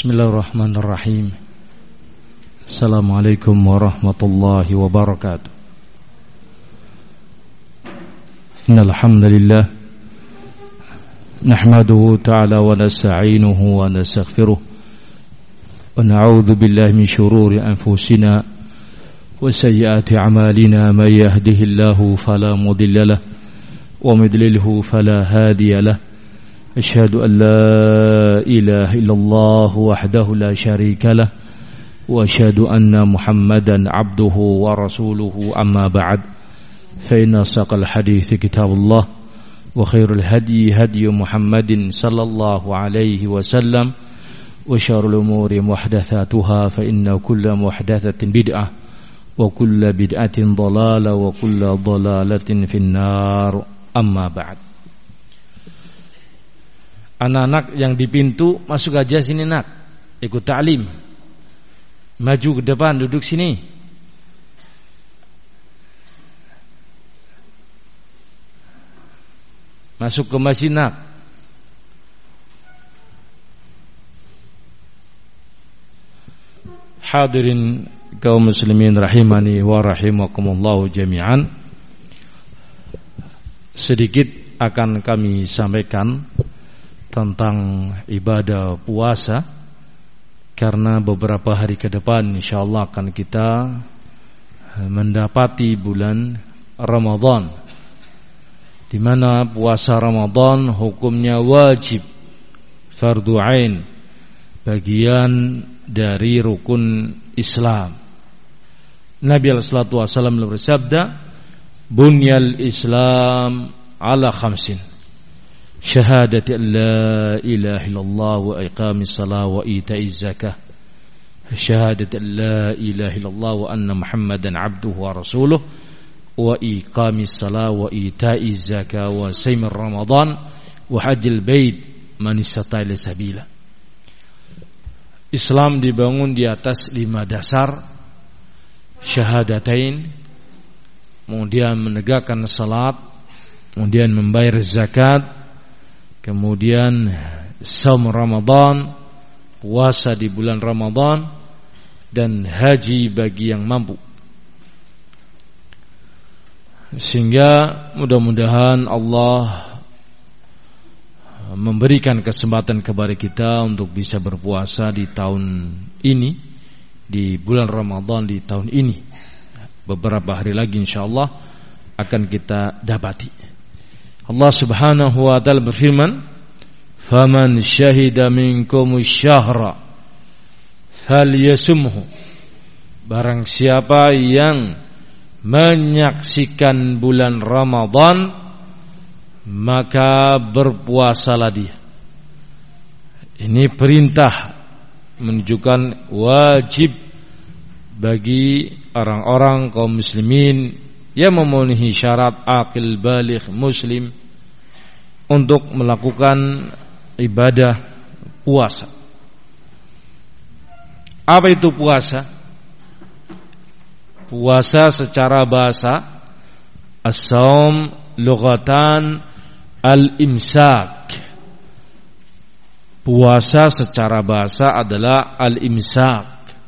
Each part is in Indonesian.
Bismillahirrahmanirrahim. Assalamualaikum warahmatullahi wabarakatuh. Innal hamdalillah nahmaduhu ta'ala wa nasta'inuhu wa nastaghfiruh wa na'udzu billahi min shururi anfusina wa sayyiati a'malina may yahdihillahu fala mudilla lahu wa may yudlilhu fala hadiya lahu. أشهد أن لا إله إلا الله وحده لا شريك له وأشهد أن محمدا عبده ورسوله أما بعد فإن أصدق الحديث كتاب الله وخير الهدي هدي محمد صلى الله عليه وسلم وشر الأمور محدثاتها فإن كل محدثة بدعة وكل بدعة ضلالة وكل ضلالة في النار أما بعد. Anak-anak yang di pintu masuk aja sini nak, ikut ta'lim. Maju ke depan, duduk sini. Masuk ke masjid nak. Hadirin kaum muslimin rahimani wa rahimakumullahu jami'an. Sedikit akan kami sampaikan tentang ibadah puasa, karena beberapa hari ke depan insyaallah akan kita mendapati bulan Ramadan, di mana puasa Ramadan hukumnya wajib, fardu ain, bagian dari rukun Islam. Nabi sallallahu alaihi wasallam bersabda, "Bunyal Islam ala khamsin." Syahadat la ilaha illallah wa iqamis salah wa ita'iz zakah. Syahadat la ilaha illallah wa anna Muhammadan abduhu wa rasuluh wa iqamis salah wa ita'iz zakah wa shaum Ramadan wa hajjil bait man istata'a ila sabila. Islam dibangun di atas 5 dasar. Syahadatain, kemudian menegakkan salat, kemudian membayar zakat, kemudian saum Ramadan, puasa di bulan Ramadan, dan haji bagi yang mampu. Sehingga mudah-mudahan Allah memberikan kesempatan kepada kita untuk bisa berpuasa di tahun ini, di bulan Ramadan di tahun ini. Beberapa hari lagi insyaallah akan kita dapati. Allah subhanahu wa ta'ala berfirman, "Faman syahida minkumus syahra falyasumhu." Barang siapa yang menyaksikan bulan Ramadan, maka berpuasalah dia. Ini perintah menunjukkan wajib bagi orang-orang kaum muslimin yang memenuhi syarat aqil baligh muslim untuk melakukan ibadah puasa. Apa itu puasa? Puasa secara bahasa as-shaum lughatan al-imsak. Puasa secara bahasa adalah al-imsak,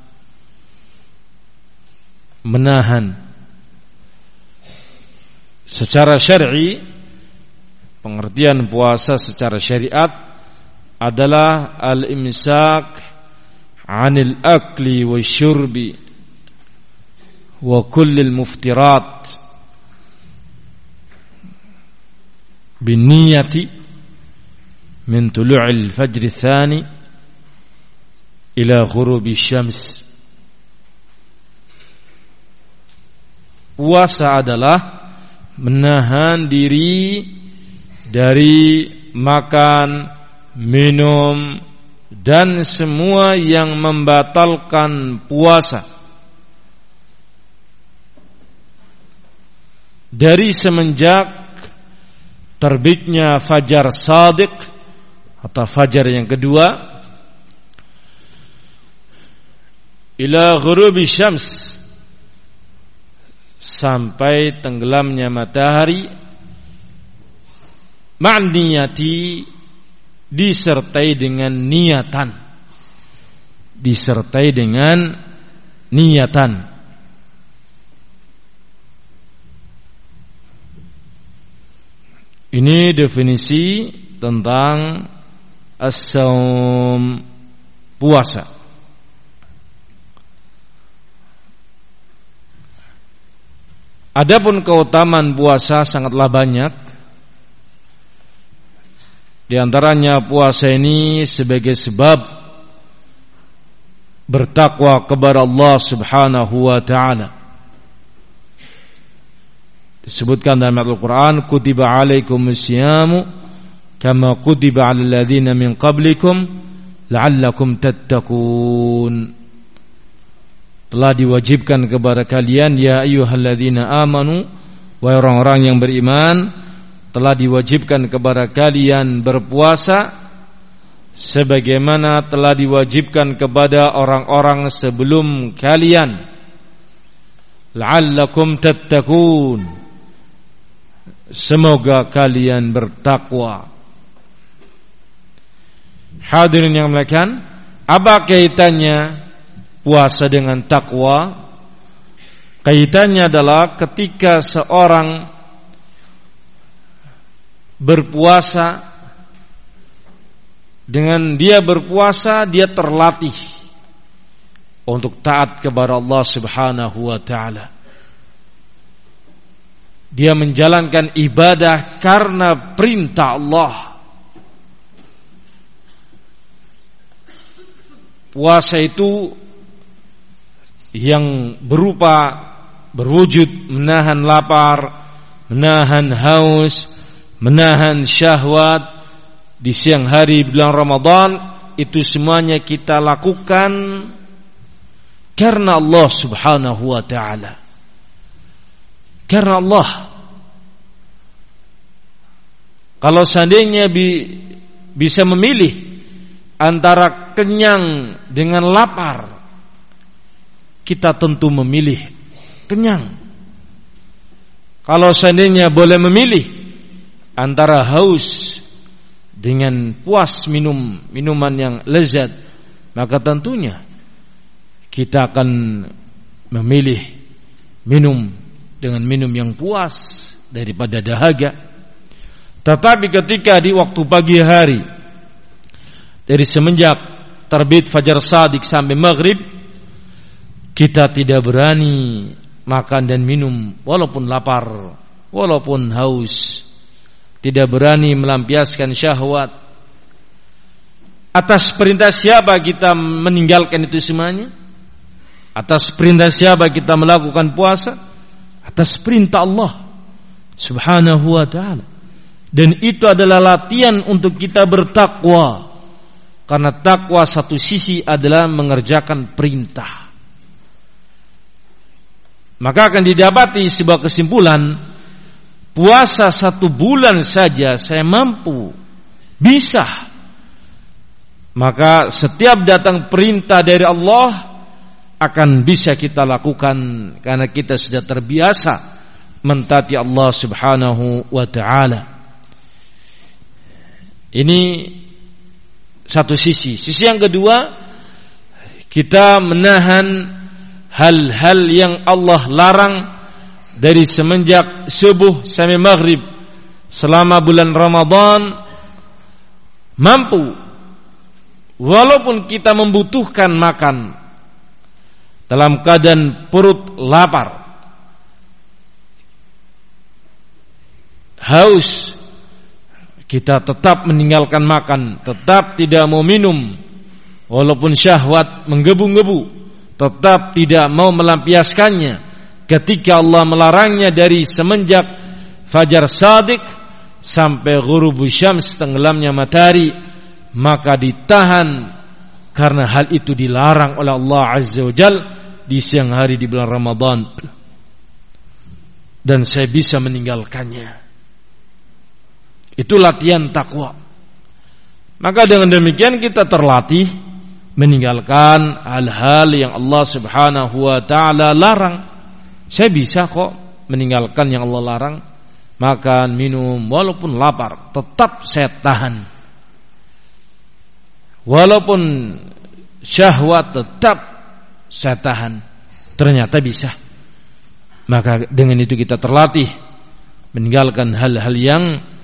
menahan. Secara syar'i, pengertian puasa secara syariat adalah al-imsak 'anil akli wasyurbi wa kullil muftirat bin niyati min tulu'il fajr tsani ila ghurubi syams. Puasa adalah menahan diri dari makan, minum, dan semua yang membatalkan puasa dari semenjak terbitnya fajar shadiq atau fajar yang kedua ila ghurubi syams, sampai tenggelamnya matahari, ma'niyati, disertai dengan niatan. disertai dengan niatan. Ini definisi tentang as-saum, puasa. Adapun keutamaan puasa sangatlah banyak. Di antaranya puasa ini sebagai sebab bertakwa kepada Allah Subhanahu wa taala. Disebutkan dalam Al-Qur'an, kutiba alaikumus syiyamu kama kutiba 'alal ladzina min qablikum la'allakum tattaqun. Telah diwajibkan kepada kalian, ya ayyuhalladzina amanu, wahai orang-orang yang beriman, telah diwajibkan kepada kalian berpuasa sebagaimana telah diwajibkan kepada orang-orang sebelum kalian, la'allakum tattaqun, semoga kalian bertakwa. Hadirin yang muliakan, apa kaitannya puasa dengan takwa? Kaitannya adalah ketika seorang berpuasa, dengan dia berpuasa dia terlatih untuk taat kepada Allah Subhanahu wa taala. Dia menjalankan ibadah karena perintah Allah. Puasa itu yang berupa berwujud menahan lapar, menahan haus, menahan syahwat di siang hari bulan Ramadan, itu semuanya kita lakukan karena Allah Subhanahu wa taala. Karena Allah. Kalau seandainya bisa memilih antara kenyang dengan lapar, kita tentu memilih kenyang. Kalau seandainya boleh memilih antara haus dengan puas minum minuman yang lezat, maka tentunya kita akan memilih minum dengan minum yang puas daripada dahaga. Tetapi ketika di waktu pagi hari, dari semenjak terbit fajar shadiq sampai maghrib, kita tidak berani makan dan minum walaupun lapar, walaupun haus. Tidak berani melampiaskan syahwat. Atas perintah siapa kita meninggalkan itu semuanya? Atas perintah siapa kita melakukan puasa? Atas perintah Allah Subhanahu wa ta'ala. Dan itu adalah latihan untuk kita bertakwa. Karena takwa satu sisi adalah mengerjakan perintah. Maka akan didapati sebuah kesimpulan, puasa 1 bulan saja saya mampu, bisa. Maka setiap datang perintah dari Allah akan bisa kita lakukan karena kita sudah terbiasa mentaati Allah Subhanahu wa ta'ala. Ini satu sisi. Sisi yang kedua, kita menahan hal-hal yang Allah larang dari semenjak subuh sampai maghrib selama bulan Ramadan, mampu walaupun kita membutuhkan makan dalam keadaan perut lapar, haus, kita tetap meninggalkan makan, tetap tidak mau minum walaupun syahwat menggebu-gebu, tetap tidak mau melampiaskannya ketika Allah melarangnya dari semenjak fajar shadiq sampai ghurubu syams, tenggelamnya matahari, maka ditahan karena hal itu dilarang oleh Allah Azza wa Jal di siang hari di bulan Ramadan, dan saya bisa meninggalkannya. Itu latihan takwa. Maka dengan demikian kita terlatih meninggalkan hal-hal yang Allah Subhanahu wa ta'ala larang. Saya bisa kok meninggalkan yang Allah larang. Makan, minum, walaupun lapar tetap saya tahan. Walaupun syahwat tetap saya tahan, ternyata bisa. Maka dengan itu kita terlatih meninggalkan hal-hal yang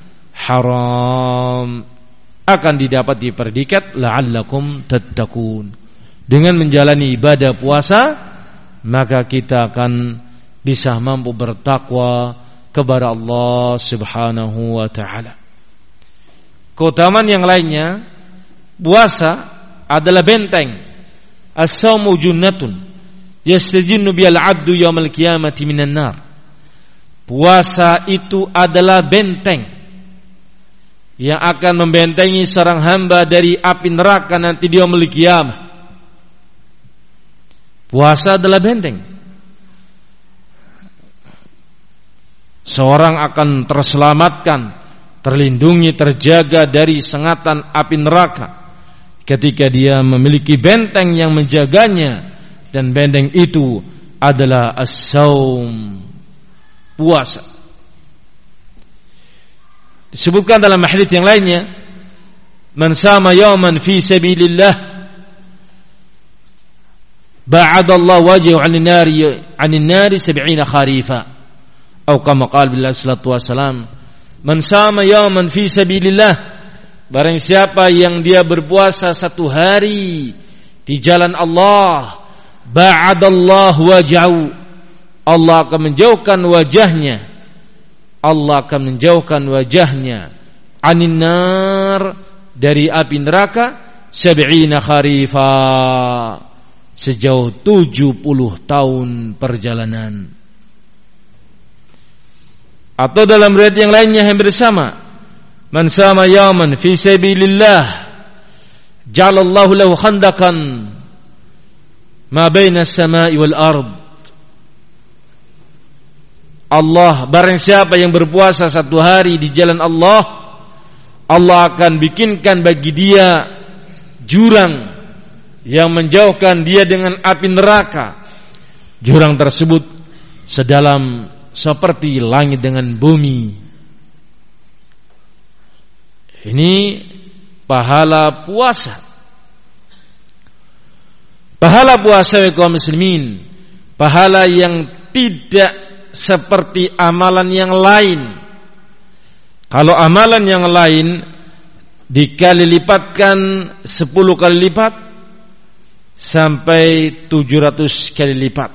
haram, akan didapat di predikat la'allakum tattaqun. Dengan menjalani ibadah puasa, maka kita akan bisa mampu bertakwa kepada Allah Subhanahu wa taala. Keutamaan yang lainnya, puasa adalah benteng. As-shaumu junnatun yastajinnu bil 'abdu yaumal qiyamati minan nar. Puasa itu adalah benteng yang akan membentengi seorang hamba dari api neraka nanti di yaumul qiyamah. Puasa adalah benteng. Seorang akan terselamatkan, terlindungi, terjaga dari sengatan api neraka ketika dia memiliki benteng yang menjaganya, dan benteng itu adalah as-shaum, puasa. Disebutkan dalam hadits yang lainnya, man sama yawman fi sabilillah ba'adallahu wajhahu 'anil nari 70 kharifa. Atau kama qala billahi sallallahu alaihi wasallam, man sama yawman fi sabilillah, barang siapa yang dia berpuasa satu hari di jalan Allah, ba'adallahu wajhahu, Allah akan menjauhkan wajahnya, Allah akan menjauhkan wajahnya, anin nar, dari api neraka, 70 kharifa, sejauh 70 tahun perjalanan. Atau dalam riwayat yang lainnya yang bersama, man sama yawman fi sabilillah ja'alallahu lahu khandaqan ma baina as-sama'i wal ard. Allah, barang siapa yang berpuasa satu hari di jalan Allah, Allah akan bikinkan bagi dia jurang yang menjauhkan dia dengan api neraka. Jurang tersebut sedalam seperti langit dengan bumi. Ini pahala puasa. Pahala puasa kaum muslimin, pahala yang tidak seperti amalan yang lain. Kalau amalan yang lain dikali lipatkan 10 kali lipat sampai 700 kali lipat.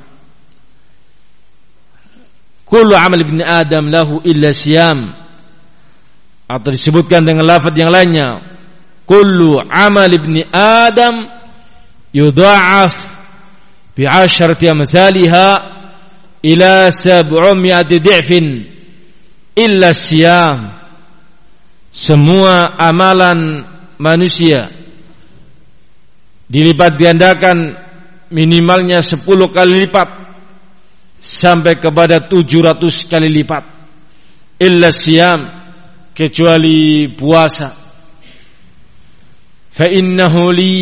Kullu amal ibni Adam lahu illa siyam. Atau disebutkan dengan lafaz yang lainnya, kullu amal ibni Adam yudha'af bi 'asharati amsalha ila 700 di'fin illa siyam. Semua amalan manusia dilipat gandakan minimalnya 10 kali lipat sampai kepada 700 kali lipat, illa siyam, kecuali puasa. Fa innahu li,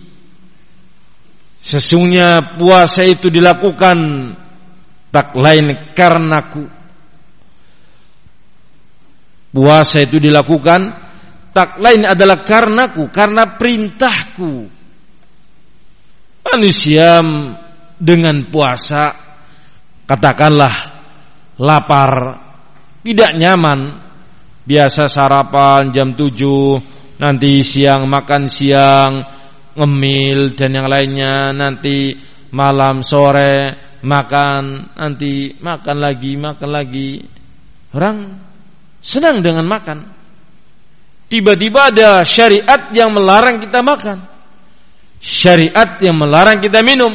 sesungguhnya puasa itu dilakukan tak lain karenaku. Puasa itu dilakukan tak lain adalah karenaku, karena perintahku. Manusia dengan puasa, katakanlah lapar, tidak nyaman, biasa sarapan jam 7, nanti siang makan siang, ngemil dan yang lainnya, nanti malam sore makan, nanti makan lagi. Orang senang dengan makan. Tiba-tiba ada syariat yang melarang kita makan, syariat yang melarang kita minum,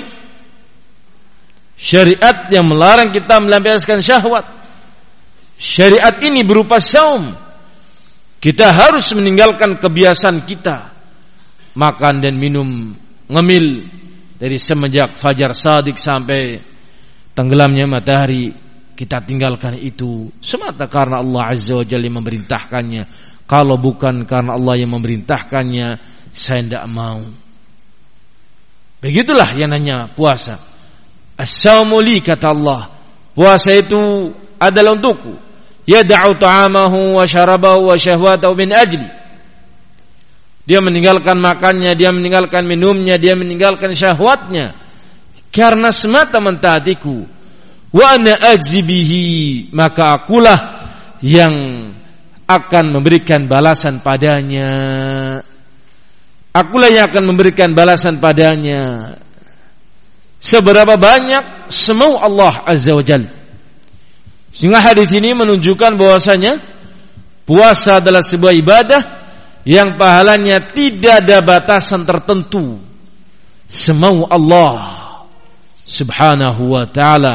syariat yang melarang kita melampiaskan syahwat. Syariat ini berupa saum. Kita harus meninggalkan kebiasaan kita makan dan minum, ngemil dari semenjak fajar shadiq sampai tenggelamnya matahari. Kita tinggalkan itu semata karena Allah Azza wa Jalla memerintahkannya. Kalau bukan karena Allah yang memerintahkannya, saya tidak mau. Begitulah yang namanya puasa. As-saumu li, kata Allah, puasa itu adalah untukku. Yada'u ta'amahu wa syarabahu wa syahwatahu min ajli. dia meninggalkan makannya, dia meninggalkan minumnya, dia meninggalkan syahwatnya karena semata mentaatiku. Wa ana ajzi bihi, maka akulah yang akan memberikan balasan padanya. Akulah yang akan memberikan balasan padanya. Seberapa banyak semau Allah Azza wa Jalla. Sehingga hadis ini menunjukkan bahwasanya puasa adalah sebuah ibadah yang pahalanya tidak ada batasan tertentu. Semau Allah Subhanahu wa ta'ala.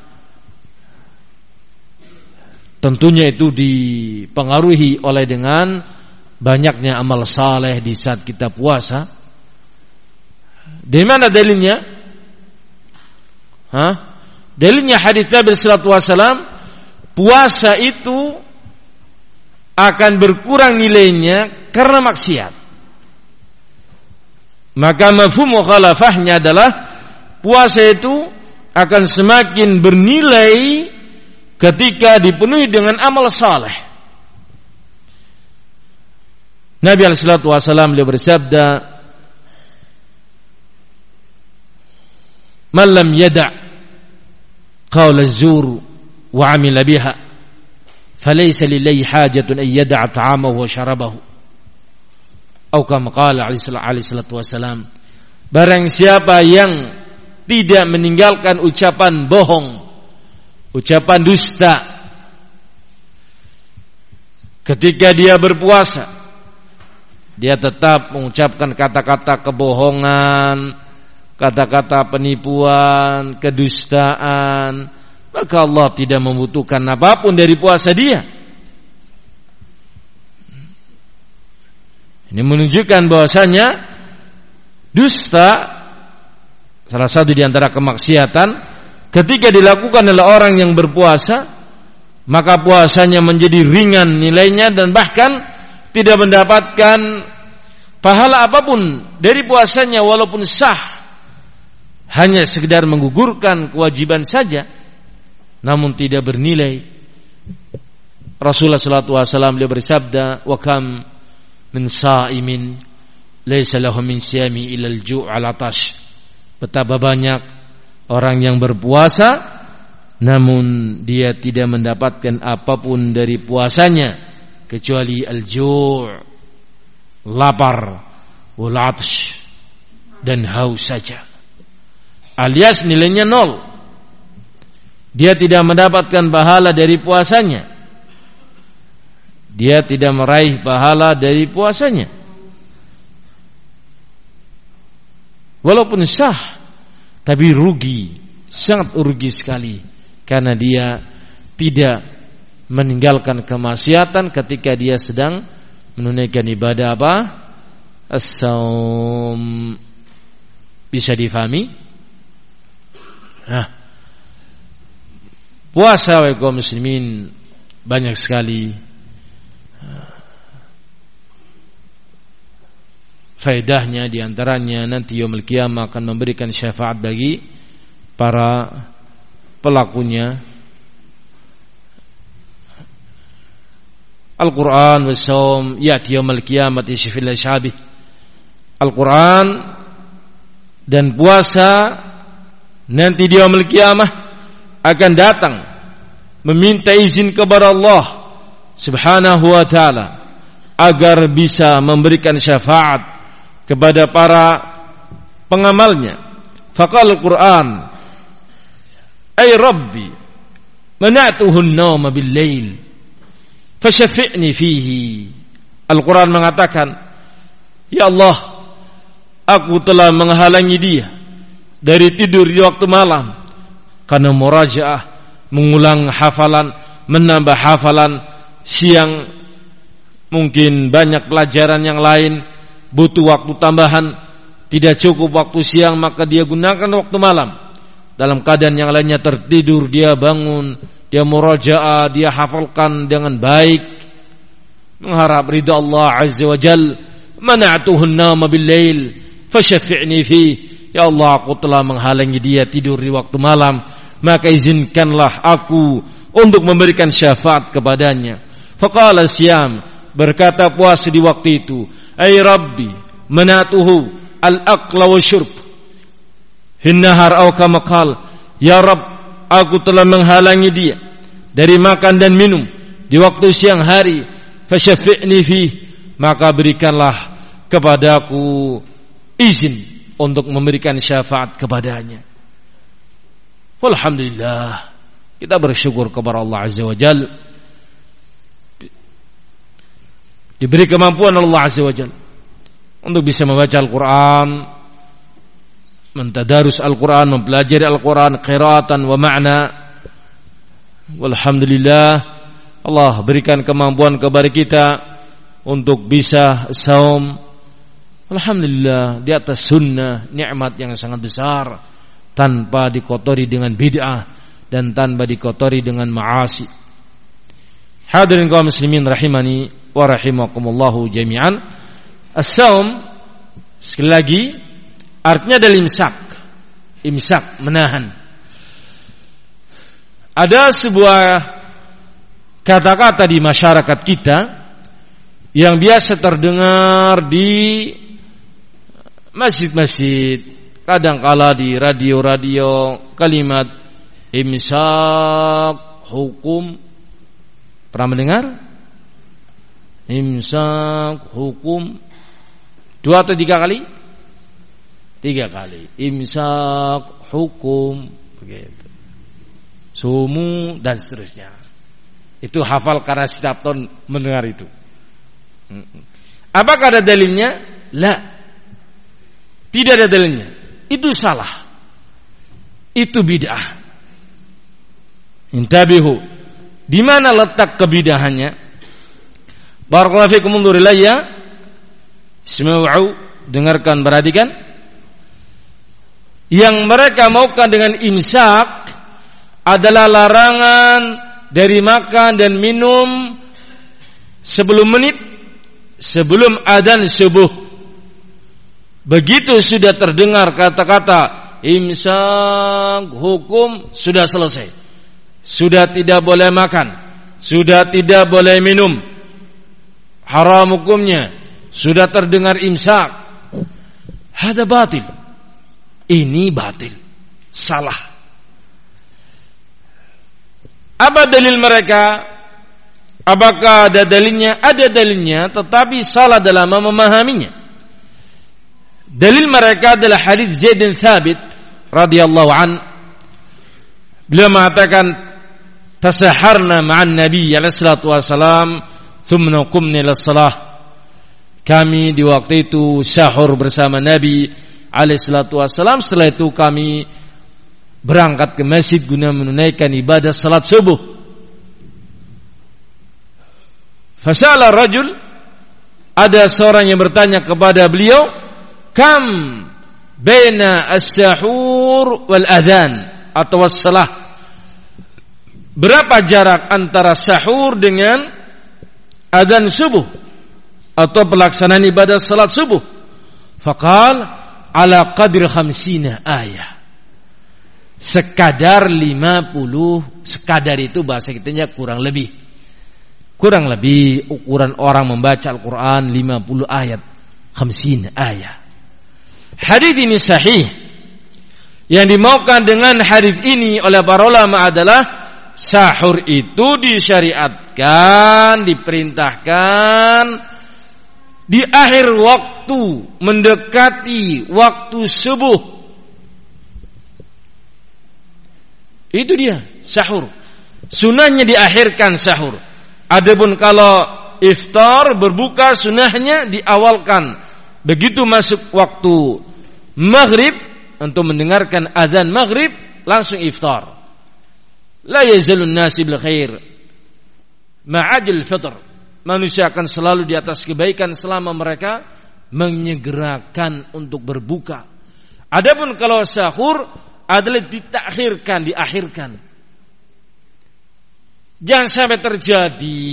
Tentunya itu dipengaruhi oleh dengan banyaknya amal saleh di saat kita puasa. Dari mana dalilnya? Dalilnya hadis Nabi sallallahu alaihi wasallam, puasa itu akan berkurang nilainya karena maksiat. Maka mafhum mukhalafahnya adalah puasa itu akan semakin bernilai ketika dipenuhi dengan amal saleh. Nabi sallallahu alaihi wasallam beliau bersabda, "Man lam yada' qaul az-zur wa 'amila biha, falaysa lillahi hajatun an yada'a ta'amahu wa syarabahu." Atau kama qala alaihi salatu wasallam, barang siapa yang tidak meninggalkan ucapan bohong, ucapan dusta ketika dia berpuasa, dia tetap mengucapkan kata-kata kebohongan, kata-kata penipuan, kedustaan, maka Allah tidak membutuhkan apapun dari puasa dia. Ini menunjukkan bahwasanya dusta salah satu di antara kemaksiatan ketika dilakukan oleh orang yang berpuasa, maka puasanya menjadi ringan nilainya dan bahkan tidak mendapatkan pahala apapun dari puasanya walaupun sah, hanya sekedar menggugurkan kewajiban saja namun tidak bernilai. Rasulullah sallallahu alaihi wasallam beliau bersabda, "Wa kam min sha'imin laisa lahu min siyami illa al-ju' al-atash." Betapa banyak orang yang berpuasa namun dia tidak mendapatkan apapun dari puasanya kecuali al-ju', lapar, wal 'atsh, dan haus saja. Alias nilainya 0. Dia tidak mendapatkan pahala dari puasanya. Dia tidak meraih pahala dari puasanya. Walaupun sah, tapi rugi, sangat rugi sekali, karena dia tidak meninggalkan kemaksiatan ketika dia sedang menunaikan ibadah apa? As-saum. Bisa difahami? Nah, puasa wa kaum muslimin banyak sekali faedahnya, diantaranya nanti yaumul qiyamah akan memberikan syafaat bagi para pelakunya. Al-Quran was-saum ya'ti yaumul qiyamati syafil syabih. Al-Quran dan puasa nanti di yaumul qiyamah akan datang meminta izin kepada Allah Subhanahu wa ta'ala agar bisa memberikan syafaat kepada para pengamalnya. Faqala al-Quran, "Ay Rabbi, mana'tuhu an-nawma bil-lail, fasyafi'ni fihi." Al-Quran mengatakan, "Ya Allah, aku telah menghalangi dia dari tidur di waktu malam karena murajaah, mengulang hafalan, menambah hafalan siang, mungkin banyak pelajaran yang lain, butuh waktu tambahan, tidak cukup waktu siang, maka dia gunakan waktu malam. Dalam keadaan yang lainnya tertidur, dia bangun, dia murajaah, dia hafalkan dengan baik, mengharap ridha Allah Azza wa Jal. Mana'tuhu an-nawma bil-lail fasyafi'ni fi. Ya Allah, aku telah menghalangi dia tidur di waktu malam, maka izinkanlah aku untuk memberikan syafaat kepadanya. Faqala siyam, berkata puasa di waktu itu, ay Rabbi manatuhu al-aqla wa syurb hinnahar aw kama qala, ya Rabb, aku telah menghalangi dia dari makan dan minum di waktu siang hari, fasyafi'ni fih, maka berikanlah kepadaku izin untuk memberikan syafaat kepadanya. Alhamdulillah, kita bersyukur kepada Allah Azza wa Jalla, diberi kemampuan Allah Azza wa Jalla untuk bisa membaca Al-Quran, mentadarus Al-Quran, mempelajari Al-Quran qiraatan wa ma'na. Alhamdulillah, Allah berikan kemampuan kepada kita untuk bisa saum. Alhamdulillah, di atas sunnah, nikmat yang sangat besar, tanpa dikotori dengan bid'ah dan tanpa dikotori dengan ma'asi. Hadirin kaum muslimin rahimani wa rahimakumullahu jami'an. As-saum, sekali lagi, artinya adalah imsak, menahan. Ada sebuah kata-kata di masyarakat kita yang biasa terdengar di masjid-masjid, kadangkala di radio-radio, kalimat imsak hukum. Pernah mendengar? Imsak hukum 2 atau 3 kali? 3 kali. Imsak hukum, begitu. Sumu dan seterusnya. Itu hafal karena setiap tahun mendengar itu. Apakah ada dalilnya? La. Tidak ada dalilnya. Itu salah. Itu bid'ah. Intabihu. Di mana letak kebidahannya? Barakallahu fikum, unzur ilayya. Isma'u, dengarkan, perhatikan. Yang mereka maukan dengan imsak adalah larangan dari makan dan minum sebelum adzan subuh. Begitu sudah terdengar kata-kata imsak hukum, sudah selesai. Sudah tidak boleh makan, sudah tidak boleh minum, haram hukumnya. Sudah terdengar imsak, hada batil. Ini batil, salah. Apa dalil mereka? Apakah ada dalilnya? Ada dalilnya, tetapi salah dalam memahaminya. Dalil mereka adalah hadits Zaid bin Thabit radhiyallahu an. Beliau mengatakan, tasaharna ma'an Nabi alaihi salatu wasalam, thumma qumna ila shalah. Kami di waktu itu sahur bersama Nabi alaihi salatu wasalam. Setelah itu kami berangkat ke masjid guna menunaikan ibadah salat subuh. Fasala rajul, ada seorang yang bertanya kepada beliau, kam baina as-sahur wal adhan atau was-salah, berapa jarak antara sahur dengan adzan subuh atau pelaksanaan ibadah salat subuh? Faqal ala qadri 50 ayat, sekadar 50. Sekadar itu bahasa kitanya kurang lebih ukuran orang membaca Al-Quran 50 ayat, 50 ayat. Hadis ini sahih. Yang dimaukan dengan hadis ini oleh para ulama adalah sahur itu disyariatkan, diperintahkan di akhir waktu, mendekati waktu subuh. Itu dia sahur. Sunahnya diakhirkan sahur. Adapun kalau iftar, berbuka, sunahnya diawalkan. Begitu masuk waktu maghrib, untuk mendengarkan azan maghrib, langsung iftar. La yazalun nasi bil khair ma'ajil fitr. Manusia akan selalu di atas kebaikan selama mereka menyegerakan untuk berbuka. Adapun kalau sahur adalah diakhirkan. Jangan sampai terjadi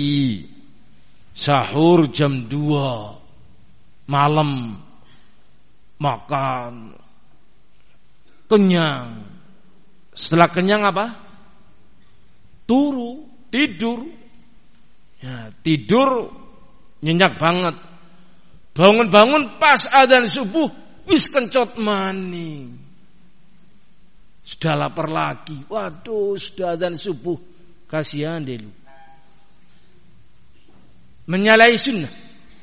sahur jam 2 malam, makan kenyang. Setelah kenyang apa? Tidur. Ya, tidur Nyenyak banget. Bangun-bangun pas adzan subuh, wis kencot maning. Sudah lapar lagi. Waduh, sudah adzan subuh. Kasihan deh lu. Menyalahi sunnah.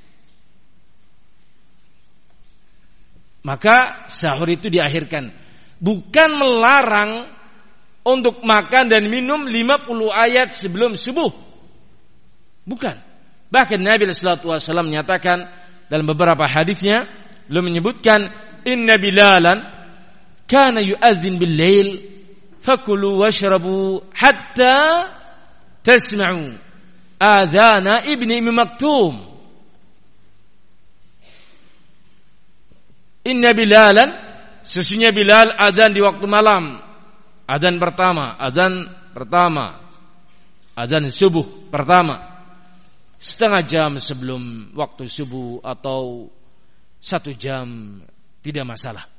Maka sahur itu diakhirkan. Bukan melarang untuk makan dan minum 50 ayat sebelum subuh. Bukan. Bahkan Nabi sallallahu alaihi wasallam menyatakan dalam beberapa hadisnya, beliau menyebutkan inna bilalan kana yu'adzin bil lail fakulu washrabu hatta tasma'u adzana ibni Maktum. Inna bilalan, sesungguhnya Bilal azan di waktu malam. Azan subuh pertama. Setengah jam sebelum waktu subuh atau 1 jam tidak masalah.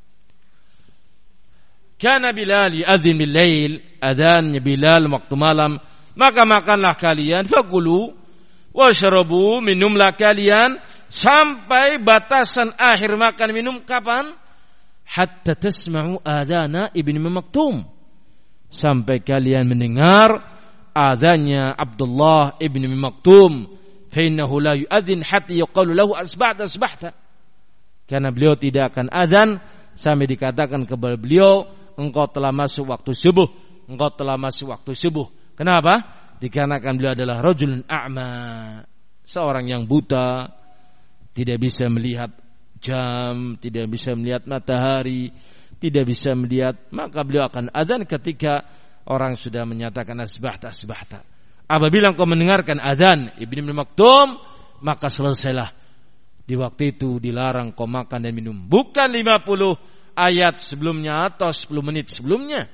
Kana Bilal yu'adzin bil lail, adzannya Bilal waktu malam, maka makanlah kalian, fakulu washrabu, minumlah kalian sampai batasan akhir makan minum kapan? Hatta tasma'u adzana ibni Maktum, sampai kalian mendengar adzannya Abdullah ibn Maktum, fa innahu la yu'adzin hatta yuqalu lahu asbahta. Karena beliau tidak akan azan sampai dikatakan kepada beliau, engkau telah masuk waktu subuh. Kenapa? Dikarenakan beliau adalah rajulun a'ma, seorang yang buta, tidak bisa melihat jam, tidak bisa melihat matahari, tidak bisa melihat, maka beliau akan azan ketika orang sudah menyatakan asbahta. Apabila engkau mendengarkan azan Ibnu Maktum, maka selesailah. Di waktu itu dilarang kau makan dan minum. Bukan 50 ayat sebelumnya atau 10 menit sebelumnya.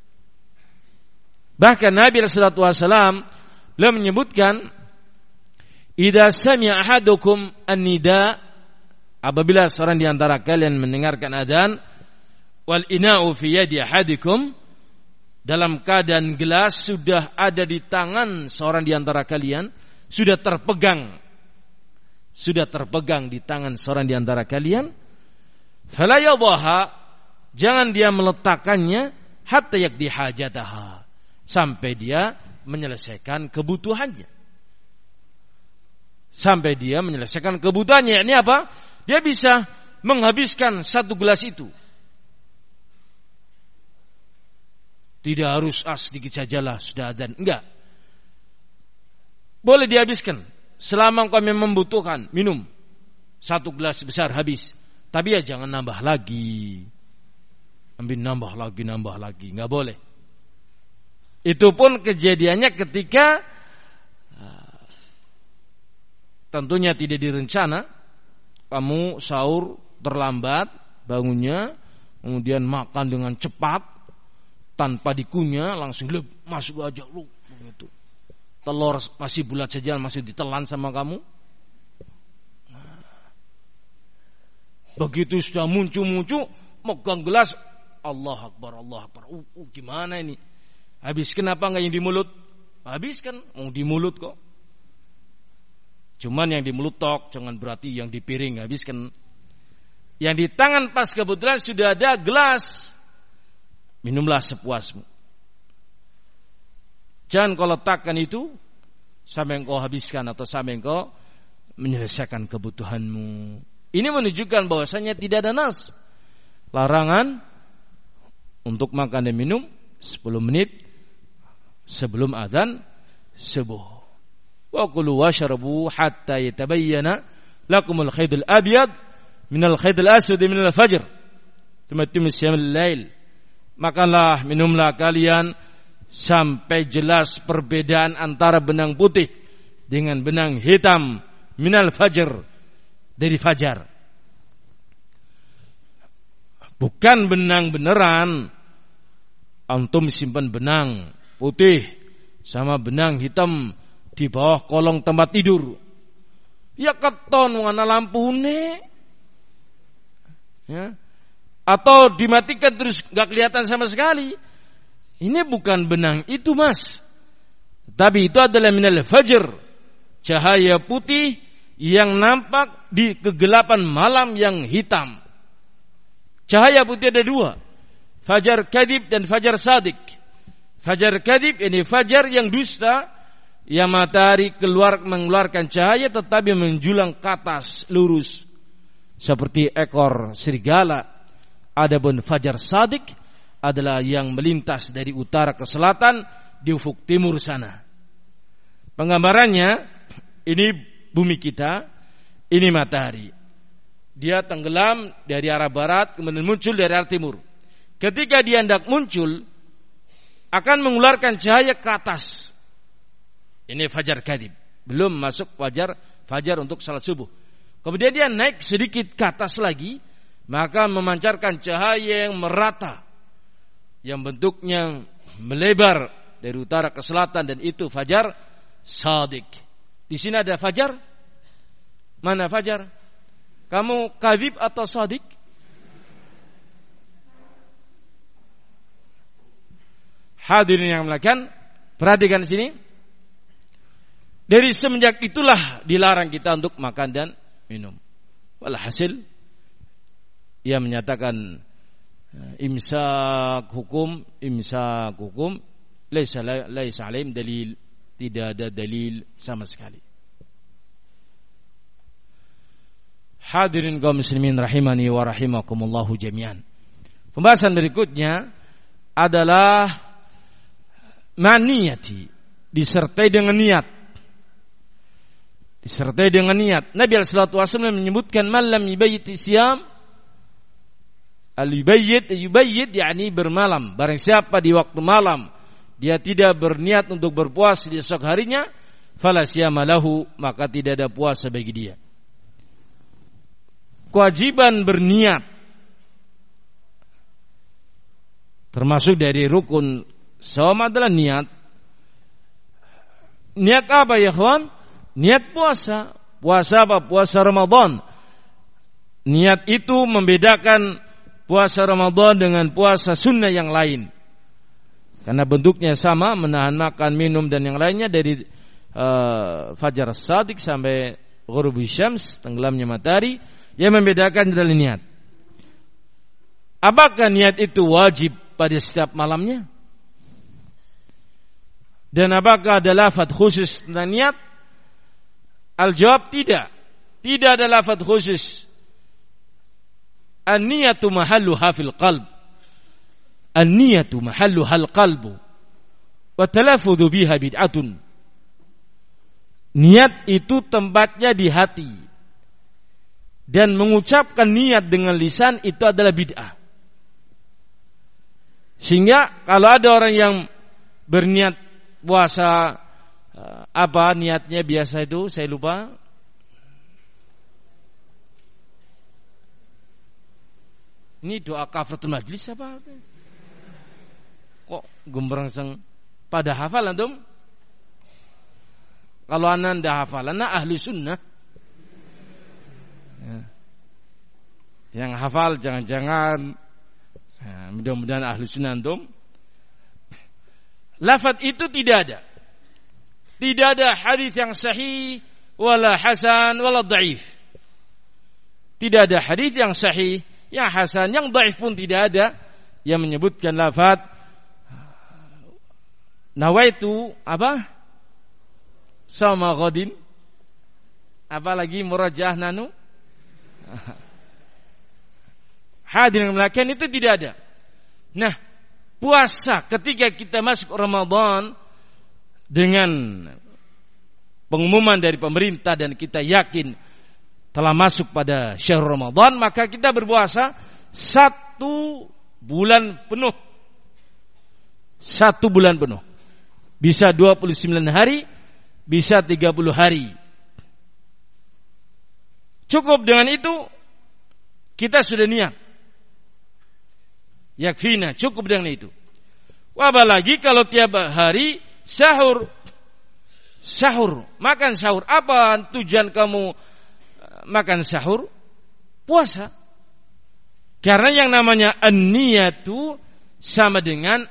Bahkan Nabi sallallahu alaihi wasallam beliau menyebutkan, idza sami'a ahadukum an-nida, apabila seorang di antara kalian mendengarkan azan, wal ina'u fi yadi ahadikum, dalam keadaan gelas sudah ada di tangan seorang di antara kalian, sudah terpegang di tangan seorang di antara kalian, fala yadhaha, jangan dia meletakkannya hatta yakdi hajataha, sampai dia menyelesaikan kebutuhannya. Ini apa? Dia bisa menghabiskan 1 gelas itu. Tidak harus sedikit sajalah sudah adzan. Enggak. Boleh dihabiskan selama engkau membutuhkan minum 1 gelas besar habis. Tapi ya jangan nambah lagi. Nambah lagi. Enggak boleh. Itu pun kejadiannya ketika tentunya tidak direncana. Kamu sahur terlambat bangunnya, kemudian makan dengan cepat tanpa dikunyah, langsung masuk aja lu begitu. Telur masih bulat saja masih ditelan sama kamu. Begitu sudah muncul megang gelas, Allah Akbar. Gimana ini? Habiskan apa enggak yang di mulut? Habiskan, di mulut kok. Cuman yang di mulut tok, jangan berarti yang di piring habiskan. Yang di tangan pas kebetulan sudah ada gelas. Minumlah sepuasmu. Jangan kau letakkan itu sampai engkau habiskan atau sampai engkau menyelesaikan kebutuhanmu. Ini menunjukkan bahwasanya tidak ada nas larangan untuk makan dan minum 10 menit sebelum adzan subuh. Wa kulu washrabu hatta yatabayyana lakumul khaydul abyad minal khaydil aswad minal fajr. Tumatim siyamul lail. Makanlah, minumlah kalian sampai jelas perbedaan antara benang putih dengan benang hitam minal fajr, dari fajar. Bukan benang beneran. Antum simpan benang putih sama benang hitam di bawah kolong tempat tidur. Ya keton warna lampune. Ya. Atau dimatikan terus gak kelihatan sama sekali. Ini bukan benang itu, Mas. Tapi itu adalah minal fajr, cahaya putih yang nampak di kegelapan malam yang hitam. Cahaya putih ada dua, fajar kadhib dan fajar sadik. Fajar kadhib ini fajar yang dusta, yang matahari mengeluarkan cahaya tetapi menjulang ke atas lurus seperti ekor serigala. Adapun fajar sadik adalah yang melintas dari utara ke selatan di ufuk timur sana. Penggambarannya, ini bumi kita, ini matahari. Dia tenggelam dari arah barat, kemudian muncul dari arah timur. Ketika dia hendak muncul, akan mengeluarkan cahaya ke atas. Ini fajar kadhib. Belum masuk fajar untuk salat subuh. Kemudian dia naik sedikit ke atas lagi, maka memancarkan cahaya yang merata, yang bentuknya melebar dari utara ke selatan, dan itu fajar sadik. Di sini ada fajar. Mana fajar? Kamu kadhib atau sadik? Hadirin yang melakukan, perhatikan sini. Dari semenjak itulah dilarang kita untuk makan dan minum. Walhasil ia menyatakan imsak hukum laisa alaihim dalil, tidak ada dalil sama sekali. Hadirin kaum muslimin rahimani wa rahimakumullahu jami'an. Pembahasan berikutnya adalah maniyati, disertai dengan niat. Disertai dengan niat. Nabi sallallahu alaihi wasallam menyebutkan man lam yubayyit siyam, al-yubayyit yakni bermalam. Barang siapa di waktu malam dia tidak berniat untuk berpuasa di esok harinya, fala siyama lahu, maka tidak ada puasa bagi dia. Kewajiban berniat termasuk dari rukun shaum adalah niat. Niat apa ya kawan? Niat puasa. Puasa apa? Puasa Ramadan. Niat itu membedakan puasa Ramadan dengan puasa sunnah yang lain, karena bentuknya sama, menahan makan, minum dan yang lainnya dari fajar sadik sampai ghurubi syams, tenggelamnya matahari. Yang membedakan adalah niat. Apakah niat itu wajib pada setiap malamnya? Dan apakah ada lafaz khusus tentang niat? Al-jawab tidak. Tidak ada lafaz khusus. An-niyatu mahalluha fil qalb. An-niyatu mahalluha al-qalbu. Wa talaffudhu biha bid'atun. Niat itu tempatnya di hati. Dan mengucapkan niat dengan lisan itu adalah bid'ah. Sehingga kalau ada orang yang berniat puasa, apa niatnya biasa itu, saya lupa. Ini doa kafaratul majlis apa? Kok gembrangseng pada hafal antum? Kalau anda hafal, anda ahli sunnah. Yang hafal jangan-jangan mudah-mudahan ahli sunnah antum. Lafaz itu tidak ada. Tidak ada hadis yang sahih wala hasan wala dhaif. Tidak ada hadis yang sahih, yang hasan, yang dhaif pun tidak ada yang menyebutkan lafaz nawaitu apa? Sama ghadin. Apalagi murajaah nanu. Hadirin melakukan itu tidak ada. Nah, puasa ketika kita masuk Ramadan dengan pengumuman dari pemerintah dan kita yakin telah masuk pada syahr Ramadan, maka kita berpuasa 1 bulan penuh. 1 bulan penuh. Bisa 29 hari, bisa 30 hari. Cukup dengan itu kita sudah niat. Yakfina, cukup dengan itu. Apalagi kalau tiap hari sahur. Sahur, makan sahur. Apa tujuan kamu makan sahur? Puasa. Karena yang namanya an-niyatu sama dengan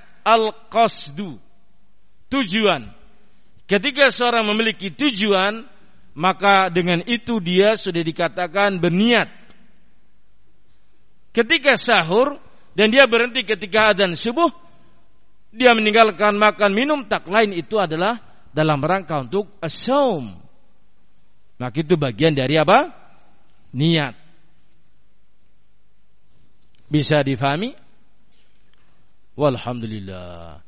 al-qasdu, tujuan. Ketika seorang memiliki tujuan, maka dengan itu dia sudah dikatakan berniat. Ketika sahur dan dia berhenti ketika azan subuh, dia meninggalkan makan minum, tak lain itu adalah dalam rangka untuk as-shaum. Maka itu bagian dari apa? Niat. Bisa difahami? Walhamdulillah.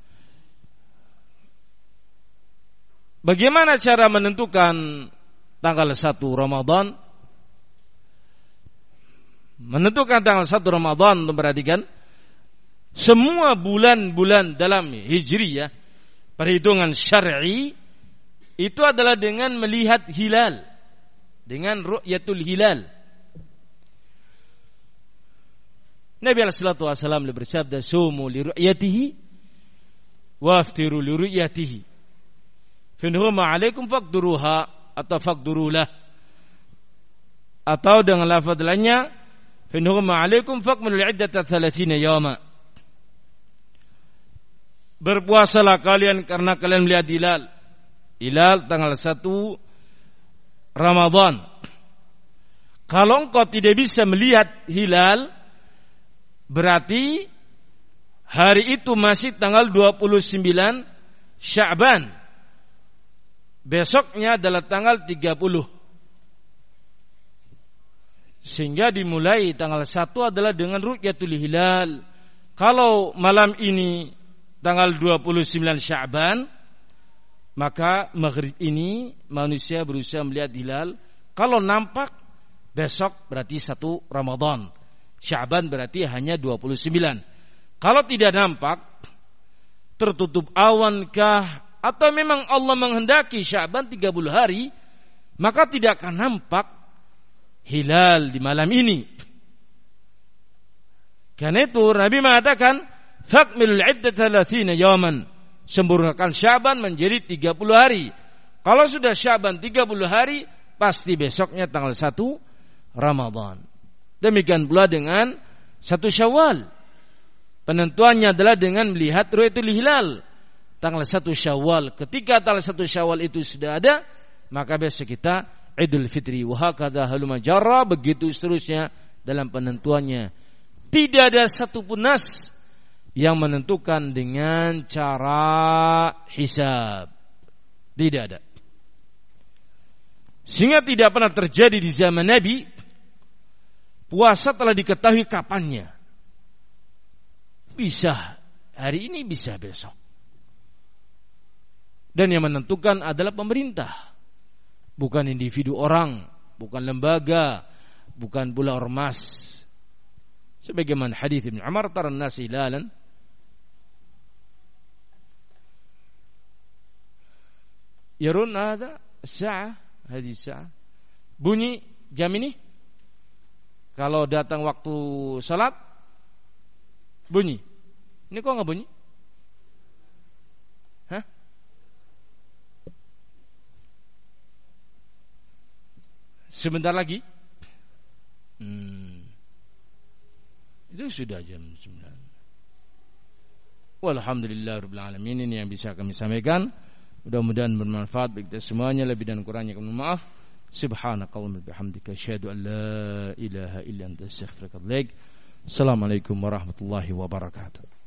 Bagaimana cara menentukan tanggal 1 Ramadan? Menentukan tanggal 1 Ramadan, untuk perhatikan, semua bulan-bulan dalam Hijriyah, perhitungan syar'i, itu adalah dengan melihat hilal, dengan ru'yatul hilal. Nabi sallallahu alaihi wasallam bersabda, "Sumu li ru'yatihi wa aftiru li ru'yatihi. Fa in huma 'alaikum faqduruha atau faqdurulah." Atau dengan lafaz lainnya, "Fa in huma 'alaikum faqmilul 'iddata 30 yawma." Berpuasalah kalian karena kalian melihat hilal. Hilal tanggal 1 Ramadan. Kalau engkau tidak bisa melihat hilal, berarti hari itu masih tanggal 29 Sya'ban. Besoknya adalah tanggal 30. Sehingga dimulai tanggal 1 adalah dengan ru'yatul hilal. Kalau malam ini tanggal 29 Sya'ban, maka maghrib ini manusia berusaha melihat hilal. Kalau nampak, besok berarti 1 Ramadan. Sya'ban berarti hanya 29. Kalau tidak nampak, tertutup awankah, atau memang Allah menghendaki Sya'ban 30 hari, maka tidak akan nampak hilal di malam ini. Karena itu Nabi mengatakan, "Fakmilul 'iddata 30 yawman." Sempurnakan Sya'ban menjadi 30 hari. Kalau sudah Sya'ban 30 hari, pasti besoknya tanggal 1 Ramadan. Demikian pula dengan 1 Syawal. Penentuannya adalah dengan melihat ru'yatul hilal. Tanggal 1 Syawal. Ketika tanggal 1 Syawal itu sudah ada, maka besok kita Idul Fitri. Wa hakadha haluma jarra, begitu seterusnya dalam penentuannya. Tidak ada satupun nas yang menentukan dengan cara hisab. Tidak ada. Sehingga tidak pernah terjadi di zaman Nabi puasa telah diketahui kapannya. Bisa hari ini, bisa besok. Dan yang menentukan adalah pemerintah, bukan individu orang, bukan lembaga, bukan pula ormas. Sebagaimana hadis Ibnu Umar, taran nas hilalan, yarun ada sa'ah, hadis sa'ah, bunyi jam ini, kalau datang waktu salat bunyi. Ini kok enggak bunyi? Hah? Sebentar lagi. Itu sudah jam 9. Walhamdulillahirabbil alamin. Ini yang bisa kami sampaikan. Mudah-mudahan bermanfaat bagi kita semuanya. Lebih dan kurangnya kami mohon maaf. Subhanakallahumma bihamdika asyhadu an la ilaha illa anta astaghfiruka wa atubu ilaik. Assalamualaikum warahmatullahi wabarakatuh.